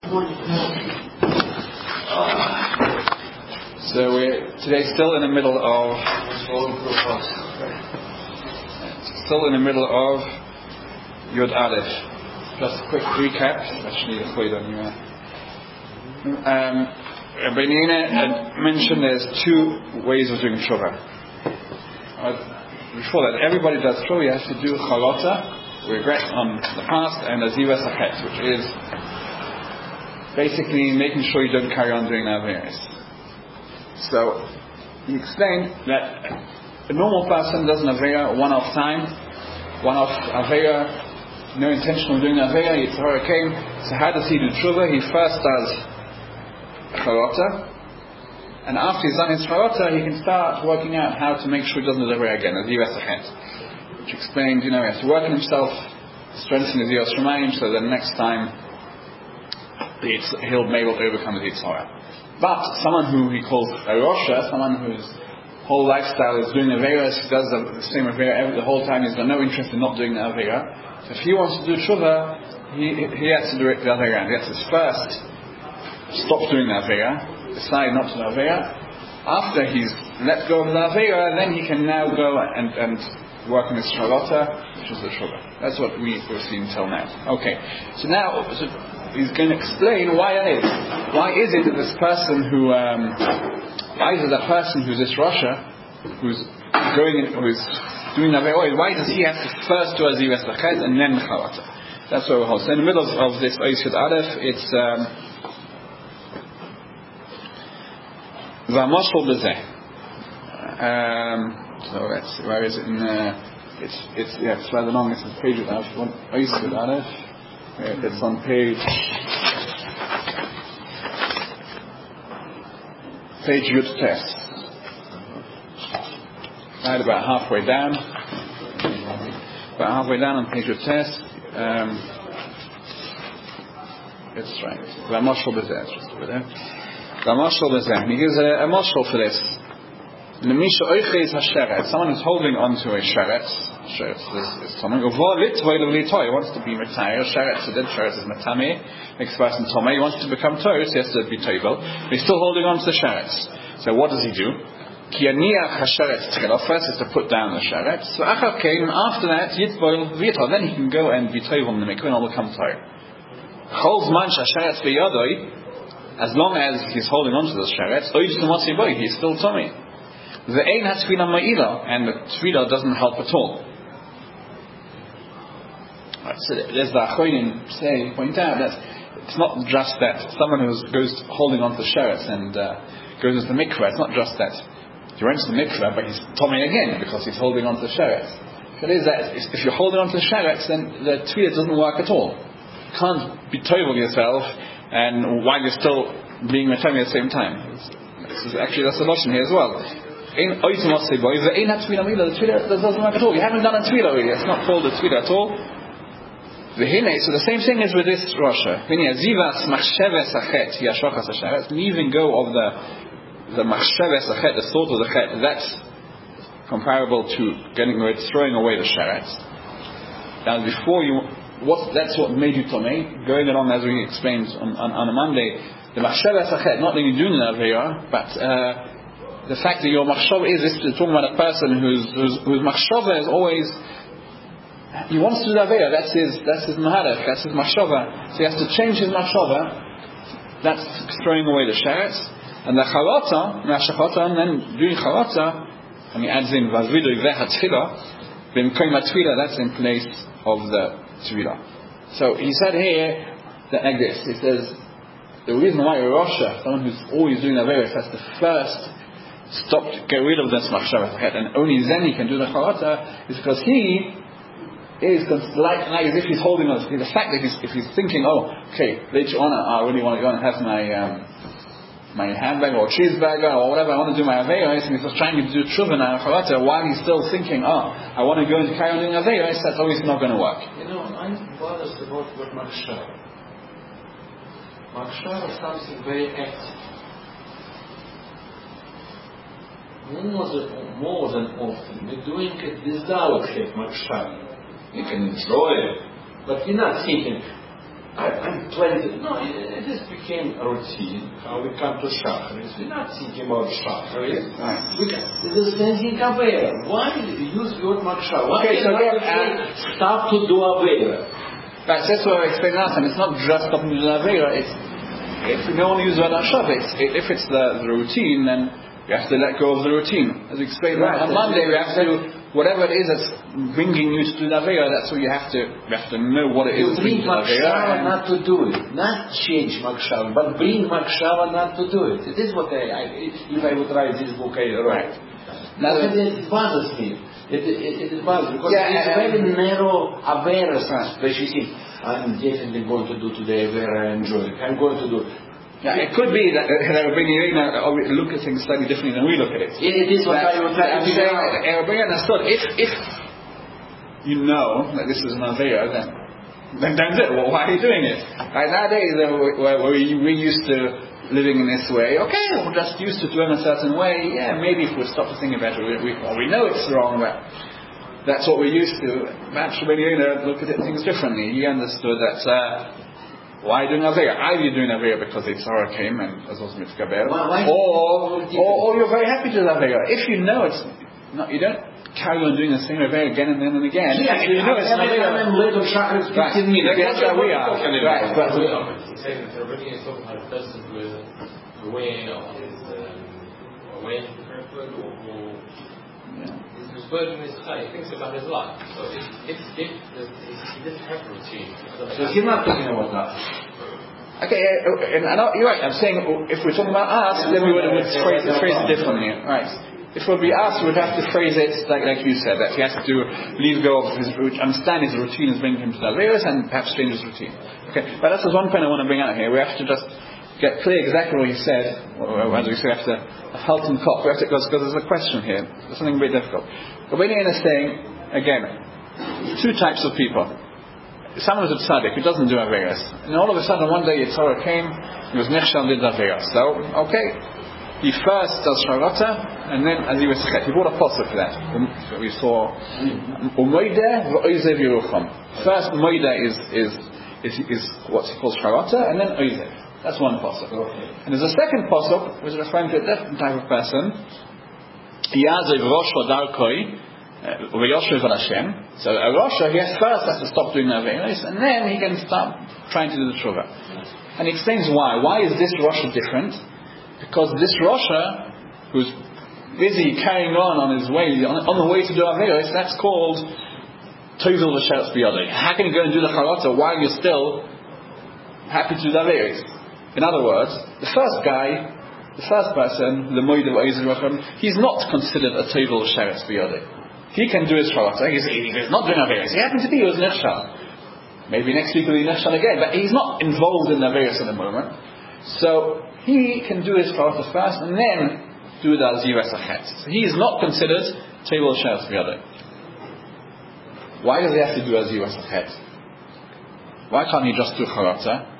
So we're today still in the middle of Yud Aleph. Just a quick recap. Actually, Rabbi Yehuda mentioned there's two ways of doing tshuva. Before that, everybody does tshuva. You have to do chalata, regret on the past, and azivas achet, which is basically making sure you don't carry on doing averos. So he explained that a normal person does an avera one-off time, one-off avera, no intention of doing an avera. Yitzhara came. So how does he do tshuva? He first does chalata, and after he's done his chalata, he can start working out how to make sure he doesn't do avera again, azivas achet, which explained, he has to work on himself, strengthen his yiras shamayim, so that next time he'll be able to overcome the Yitzhara. But someone who he calls a Rosha, someone whose whole lifestyle is doing Averas, he does the same Avera the whole time, he's got no interest in not doing the Avera. So if he wants to do Tshuva, he has to do the Avera. He has to first stop doing the Avera, decide not to do the Avera. After he's let go of the Avera, then he can now go and work on his Shalota, which is the Tshuva. That's what we've seen until now. Okay, so now he's going to explain why that is. Why is it that this person who's this Rasha, who's doing Avera, why does he have to first do Azivas Achet and then Chalata? That's what we're holding. So in the middle of this Yud Aleph, it's V'amashol B'zeh. So that's where is it in? It's rather long. It's page Yud Aleph. It's on page Yud Tes. Right about halfway down. On page Yud Tes. It's right. V'amashol B'zeh. It's just over there. V'amashol B'zeh. He gives a mashal for this. Someone who's holding onto a sheret is someone who wants to be retired. Sheret is matame, makes a person tome. He wants to become toy, so he has to be toivel. But he's still holding on to the sherets. So what does he do? First is to put down the sherets. So after that, then he can go and be toivel in the mikveh and will become toy. As long as he's holding on to the sherets, he's still tummy. The ein has tefillah ma'ila, and the tefillah doesn't help at all. Right, so there's the Achronim point out that it's not just that someone who goes holding on to the sherets and goes into the mikveh. It's not just that he runs to the mikveh, but he's tomei again because he's holding on to the sherets. It is that if you're holding on to the sherets, then the tefillah doesn't work at all. You can't be toivel yourself and while you're still being matami at the same time. That's the notion here as well. The tefillah doesn't work at all. You haven't done a tefillah really. It's not called a tefillah at all. So the same thing is with this Rasha. Leaving go of the machsheves achet, the thought of the chet, that's comparable to throwing away the sherets. Now that's what made you tomei. Going along as we explained on a Monday, the machsheves achet, not that you're doing an avera, but the fact that your machshava is talking about a person whose machshava is always, he wants to do avera. That's his mahalach. That's his machshava. So he has to change his machshava. That's throwing away the sherets and the chalata, and then doing chalata. And he adds in vavidu vehatfila, b'mkoim hatfila. That's in place of the tefillah. So he said here that like this. He says the reason why a Rasha, someone who's always doing avera, has to first get rid of this machshavas achet, and only then he can do the chalata, is because he is like as if he's holding on. The fact that if he's thinking, later on I really want to go and have my handbag or cheese bagger or whatever, I want to do my aveiros, and he's just trying to do tshuva and chalata while he's still thinking, I want to go and carry on doing aveiros, that's always not going to work. I'm bothered about what machshav. Machshav is something very active. More than often, we're doing it without machshav. You can enjoy it, but you're not thinking, I'm planning. No, it is became a routine. How we come to Shacharis, we're not thinking about Shacharis. There's thinking Avera. Why use the word Makshava? Why stop to do Avera? Right, so that's what I explained last time. It's not just stopping to do Avera. If we don't use the word Makshava, if it's the routine, then we have to let go of the routine. As we explained on Monday, we have to. Whatever it is that's bringing you to do Avera, that's what you have to know what it is. You bring Makshava not to do it, not change Makshava, but bring Makshava not to do it. It is what if I would write this book, I write. Now it bothers me. It bothers because it's very narrow awareness that you think, I'm definitely going to do today Avera and enjoy it. I'm going to do it. Yeah, it could be that Rabbeinu look at things slightly differently than we look at it. It is what I would like to say. Rabbeinu understood. If you know that this is an Avera, then don't do it. Well, why are you doing it? Right, nowadays, where we're used to living in this way, okay, we're just used to doing a certain way. Yeah, maybe if we stop to think about it, we know it's wrong, but that's what we're used to. Perhaps Rabbeinu looked at things differently. He understood that. Why are you doing Avera? Either you're doing Avera because the Tzara came and Azos Mitkaber, or you're very happy to do Avera. If you know it's not, you don't carry on doing the same Avera again and again. Yeah, you know it's every time I'm late on Shacharis, 15 minutes. That's how we are. Right, but he's saying that already is talking about a person who is aware of his aware of the correct word or his burden is high. He thinks about his life. So if he didn't have a routine, so he's not thinking about that. Okay, and you're right. I'm saying if we're talking about us, then we would phrase it differently, right? If it would be us, we would have to phrase it like you said, that he has to leave go of his understand his routine is bringing him to the Averas and perhaps change his routine. Okay, but that's just one point I want to bring out here. We have to just get clear exactly what he said. As we say, we have to halt and cop. Because there's a question here. There's something very difficult. Rabbeinu is saying again, two types of people. Someone who's a tzaddik who doesn't do Averas, and all of a sudden one day Yitzhak came, he was nechshel did Averas. So okay, he first does Sharata, and then as he was chet, he brought a pasuk for that. We saw Umoideh v'Oizev Yerucham. First Moideh is what's called Sharata, and then Oizev. That's one pasuk. Okay. And there's a second pasuk which is referring to a different type of person. Yazev Rosh Darkoi. So a Rasha, he first has to stop doing the Averas, and then he can start trying to do the Tshuva. And he explains why. Why is this Rasha different? Because this Rasha, who's busy carrying on his way, on the way to do Averas, that's called Tovel V'Sheretz B'Yadei. How can you go and do the Charata while you're still happy to do the Averas? In other words, the first person, the Moed of Oizer, he's not considered a Tovel V'Sheretz B'Yadei. He can do his Charata. He's not doing Averas. He happens to be, he was Nechshal. Maybe next week he'll be Nechshal again, but he's not involved in Averas at the moment. So he can do his Charata first and then do the Aziras Achet. So he is not considered Tovel V'Sheretz B'Yadei. Why does he have to do Aziras Achet? Why can't he just do Charata?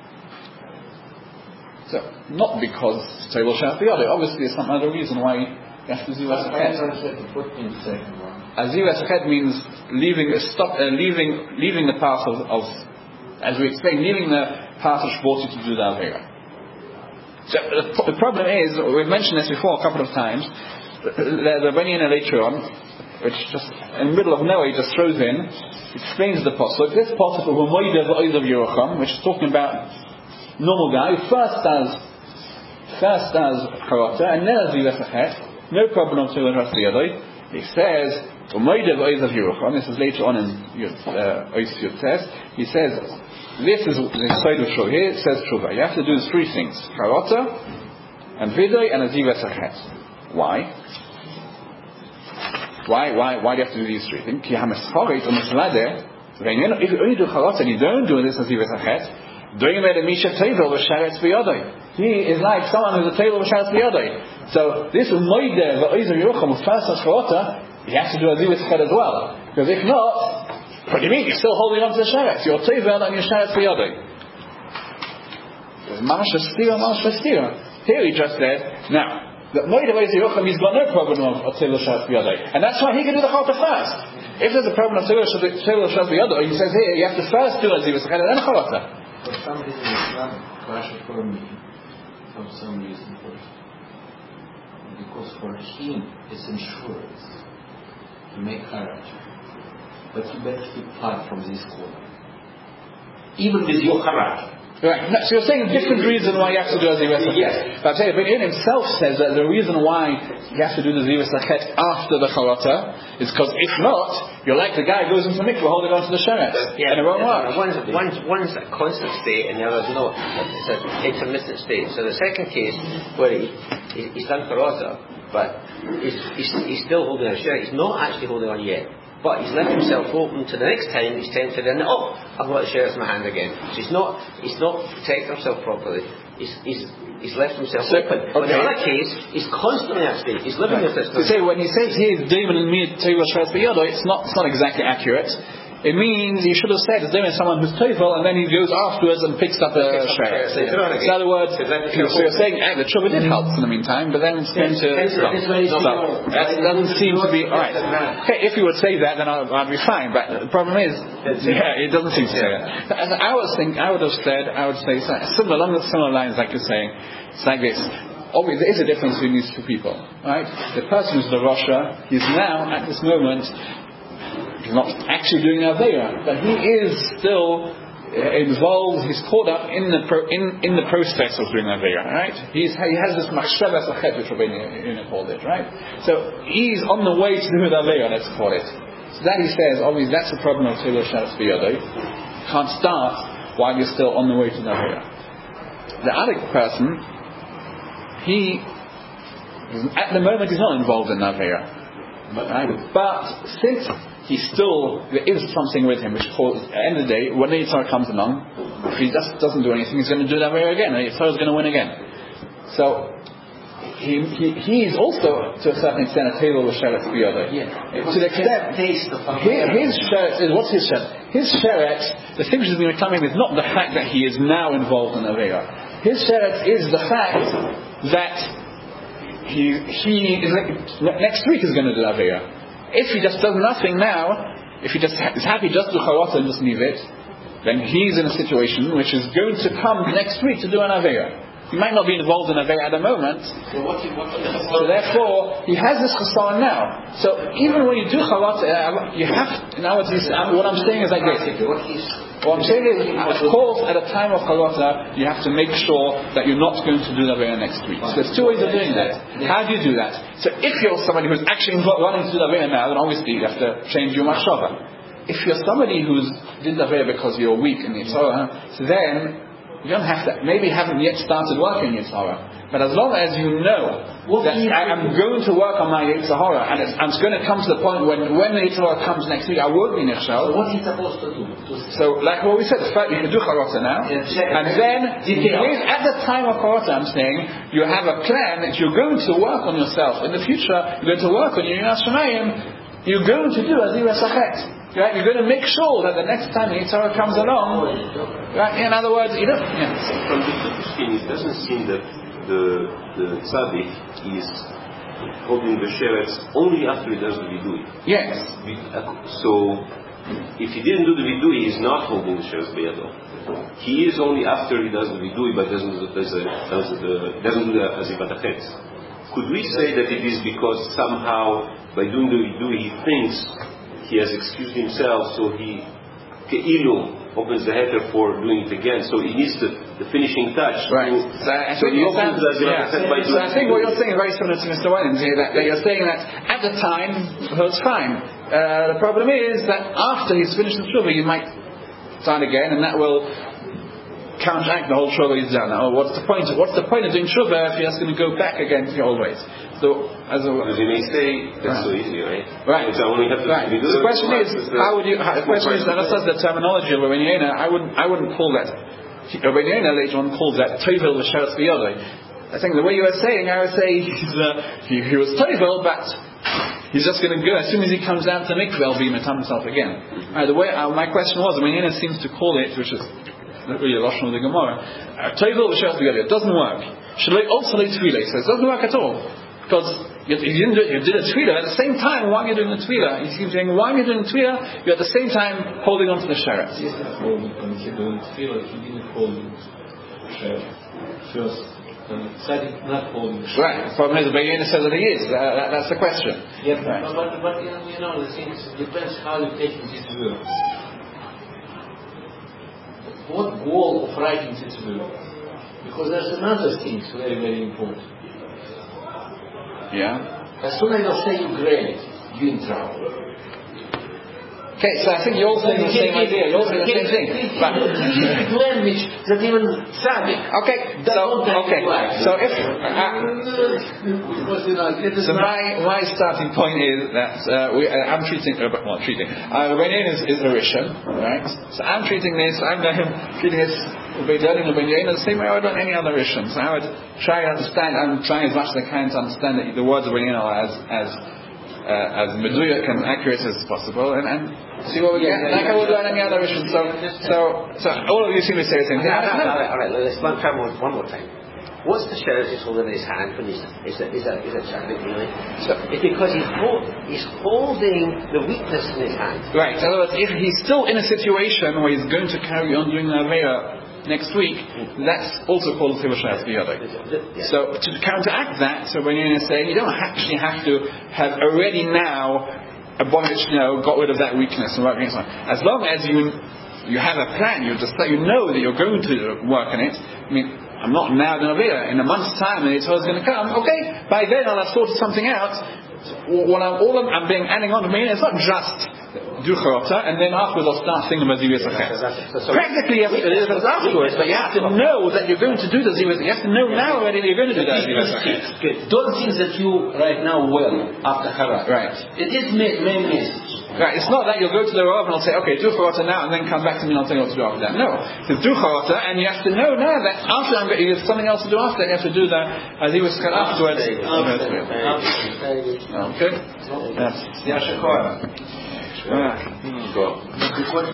So, not because Tovel V'Sheretz B'Yadei. Obviously there's some other reason why you have to do Aziras Achet. Aziras Achet means leaving the path of as we explained, leaving the path which brought you to do the Avera. So the problem is, we've mentioned this before a couple of times, the Rabbeinu later on, which just in the middle of nowhere he just throws in, explains the pasuk. This pasuk of Umoidev Oizev Yerucham, which is talking about normal guy who first does Charata and then Aziras Achet, no problem until the rest of the other. He says, Umoidev Oizev Yerucham, this is later on in Ois Yud Tes, he says, this is the side of Tshuva. Here it says Tshuva. You have to do three things: Charata, and Vidai, and Aziras Achet. Why? Why do you have to do these three things? If you only do Charata and you don't do this Aziras Achet, he is like someone who's a Tovel V'Sheretz B'Yadei. So this Umoidev Oizev Yerucham, who first does Charata, he has to do Aziras Achet as well. Because if not, what do you mean? You're still holding on to the Sheretz. You're Tovel and your Sheretz B'Yadei. Mamash V'Stira. Here he just said, now, the Moed of Oizev Yerucham, he's got no problem of Tovel Sheretz B'Yadei. And that's why he can do the Charata first. If there's a problem of Tovel Sheretz B'Yadei, he says here, you have to first do Aziras Achet and then Charata. For some reason it's not kosher for me. For some reason, because for him it's insurance to make haraj. But you better keep far from this corner. Even with your haraj. Right. No, so you're saying a different reason why you have to do a Zivas Achet. Yes. But Ben Yehuda himself says that the reason why you have to do the Zivas Achet after the Charata is because if not, you're like the guy who goes into the mikveh holding on to the sheretz. Yeah, and it won't work. One's a constant state and the other's not. It's an intermittent state. So the second case where he's done Charata, but he's still holding on to sheretz, he's not actually holding on yet. But he's left himself open to the next time he's tempted and I've got the sheretz in my hand again. So he's not protecting himself properly. He's left himself open. But in the other case, he's constantly at state. He's living with this. So say when he says here David and me Tevil Sheretz B'Yodo, it's not exactly accurate. It means he should have said it's David someone who's Tevil and then he goes afterwards and picks up the sheretz. So in other words, so you're saying the tshuva did help in the meantime, but then it's going to stop. That doesn't seem to be alright. Okay, if you would say that, then I'd be fine. But the problem is, it doesn't seem to say that. I would say similar along the similar lines like you're saying. It's like this. Obviously, there is a difference between these two people, right? The person who's the Rasha, he's now at this moment. He's not actually doing Aveira, but he is still involved. He's caught up in the process of doing Aveira, right? He has this machshavas achet, which Rabbi Yehuda called it, right? So he's on the way to do the Aveira, let's call it. So that he says, obviously, that's the problem of Tevil Sheretz B'Yodo. You can't start while you're still on the way to the Aveira. The other person, at the moment, he's not involved in Aveira, right? But since there is something with him which calls, at the end of the day, when the Yitzhak comes along, if he just doesn't do anything, he's going to do that way again, and the Yitzhak is going to win again. So he is also, to a certain extent, a table with Sheretz B'Yodo. To the extent, his Sheretz is, what's his Sheretz? His Sheretz, the thing which is going to come in is not the fact that he is now involved in Aveira. His Sheretz is the fact that he is next week is going to do Aveira. If he just does nothing now, if he just is happy just to Charata and just leave it, then he's in a situation which is going to come next week to do an Aveira. He might not be involved in Aveira at the moment, so therefore he has this chassan now. So even when you do Charata, you have now what I'm saying is like this. What I'm saying is, of course, at a time of Charata, you have to make sure that you're not going to do the Aveira next week. So there's two ways of doing that. How do you do that? So if you're somebody who's actually wanting to do the Aveira now, then obviously you have to change your machshava. If you're somebody who's did the Aveira because you're weak in Yitzhara, so then you don't have to, maybe haven't yet started working in Yitzhara. But as long as you know that I'm going to work on my Yitzhara, and it's going to come to the point when the Yitzhara comes next week, I won't be Nechshel. So what is he supposed to do? So, like what we said, you can do Charata now, and then at the time of Charata, I'm saying, you have a plan that you're going to work on yourself. In the future, you're going to work on your Yiras Shamayim, you're going to do a Zivas Achet. Right? You're going to make sure that the next time the Yitzhara comes along, right? In other words, you don't. Yeah. From the Tushkin, it doesn't seem that the tzaddik is holding the sheretz only after he does the vidui. Yes. So, if he didn't do the vidui, he's not holding the sheretz b'yado. He is only after he does the vidui, but doesn't do the azivat achet. Could we say that it is because somehow by doing the vidui he thinks he has excused himself, so he ke'ilu opens the header for doing it again, so he needs the finishing touch. Right. So I think what you're saying is very similar to Mr. Williams here, that you're saying that at the time, it's fine. The problem is that after he's finished the tshuva, you might start again, and that will counteract the whole tshuva he's done. Now, what's the point of doing tshuva if you're just going to go back again to the old ways? So, because you may say that's so easy, right? Right. So I only have to do the question is, the question is, that's the terminology of Rabbi Yehuda. I wouldn't call that. Rabbi Yehuda later on calls that Tevil Sheretz B'Yodo. I think the way you were saying, I would say he was Tevil, but he's just going to go as soon as he comes down to the mikveh, he'll be metam himself again. The way my question was, Rabbi Yehuda seems to call it, which is really a lashon of the Gemara, Tevil Sheretz B'Yodo. It doesn't work. Shalei also late tefillah, so it doesn't work at all. Because You didn't do it, you did a tefillah. At the same time, while you're doing the tefillah, you keep saying, while you're doing the tefillah, you're at the same time holding on to the sheretz. When he doing tefillah, he didn't hold the sheretz. First, decided not holding the sheretz. Right. The problem is, the Be'yena says that he is. That's the question. Yeah, right. but the thing depends how you take this word. What goal of writing this word? Because there's another thing very, very important. Yeah. As soon as I say you great, you're in trouble. Okay, so I think you're all saying the same idea. You're all saying the same thing. But language that even Sadik. Okay, so if so my starting point is that I'm treating Rabbeinu is a Rishon, right? So I'm treating this. I'm treating this the same way I would on any other Rishon. So I would try to understand. I'm trying as much as I can to understand the words of Rabbeinu as meduyak and accurate as possible, and see what we get. Like I would learn any other Rishon. So all of you seem to say the same thing. All right. Let's try one more time. What's the sheriff is holding in his hand when he's a tzaddik, really? So it's because he's holding the weakness in his hand. Right. In other words, if he's still in a situation where he's going to carry on doing the Aveira next week, that's also called Tivashat B'Yadai. So to counteract that, so when you're saying you don't actually have to have already now abolished, got rid of that weakness and working on it. As long as you have a plan, you know that you're going to work on it. I mean, I'm not now going to be there. In a month's time, when the Torah is going to come, okay, by then I'll have sorted something out. I'm being adding on to me, it's not just do charata, and then afterwards I'll start singing the Zivas Achet. Practically, you have to do it afterwards, but you have to know that you're going to do the Zivas. You have to know now already that you're going to do the Zivas Achet. Don't think that you right now after Harat. Right. It is main message. Right. It's not that you'll go to the Rav and I'll say, okay, do charata now, and then come back to me and I'll tell you what to do after that. No. It's do charata, and you have to know now that after you have something else to do after that, you have to do the Zivas Achet afterwards. Okay. Yes. Yashakora.